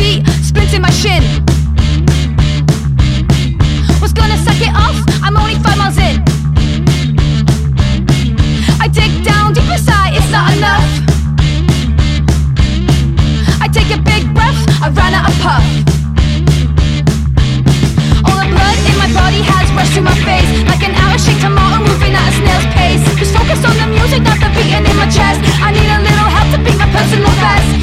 feet, splints in my shin. Was gonna suck it off, I'm only 5 miles in. I dig down deep inside, it's not enough. I take a big breath, I ran out of puff. All the blood in my body has rushed to my face, like an hour-shaped tomato moving at a snail's pace. Just focus on the music, not the beating in my chest. I need a little help to beat my personal best.